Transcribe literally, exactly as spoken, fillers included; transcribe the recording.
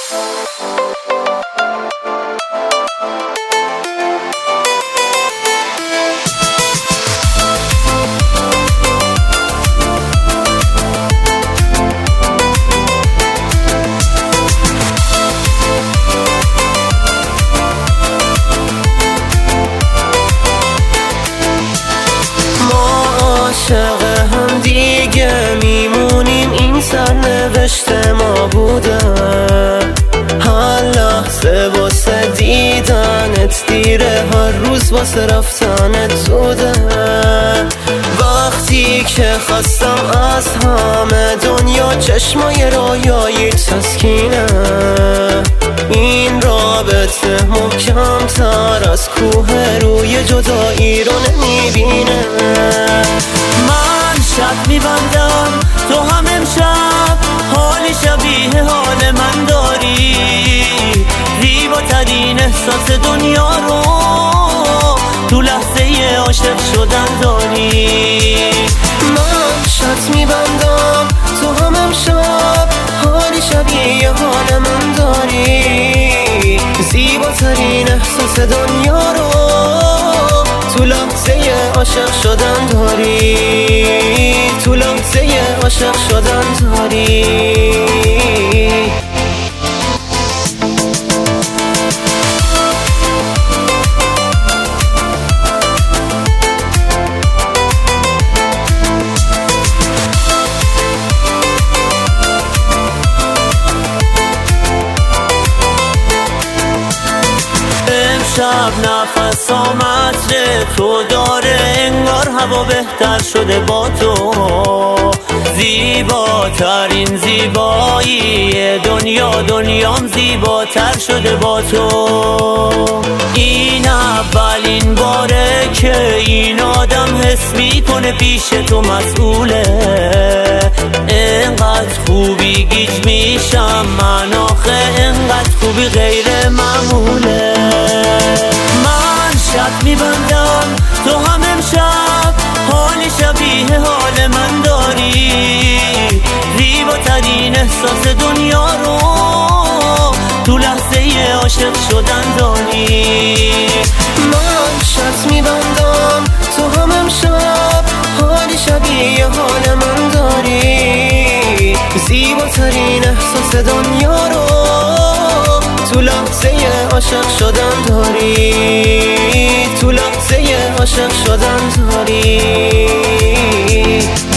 عاشق هم دیگه میمونیم، این سرنوشت ما بوده. هر لحظه واسه دیدنت دیره، هر روز واسه رفتنت زوده. وقتی که خستم از همه دنیا، چشمای رویایی تسکینه. این رابطه محکم تر از کوه روی جدایی رو نمیبینه. من شب میبندم تو هم امشب حالی شبیه حال من داری. زیباترین احساس دنیا رو تو لحظه عاشق شدن داری. من شب میبندم تو هم امشب حالی شبیه حال من داری. زیباترین احساس دنیا رو تو لحظه عاشق شدن داری. تو لحظه عاشق شدن داری. شب نفس آمده تو داره، انگار هوا بهتر شده با تو. زیباترین زیبایی دنیا، دنیام زیباتر شده با تو. این اولین باره که این آدم حس میکنه پیش تو مسئوله. انقدر خوبی گیج میشم من آخه، انقدر خوبی غیر معموله. من شب میبندم تو هم امشب حالی شبیه حال من داری. زیباترین احساس دنیا رو تو لحظه عاشق شدن داری. من شب میبندم تو هم امشب حالی شبیه حال من داری. زیباترین احساس دنیا رو تو لحظه عاشق شدن داری. تو لحظه عاشق شدن داری.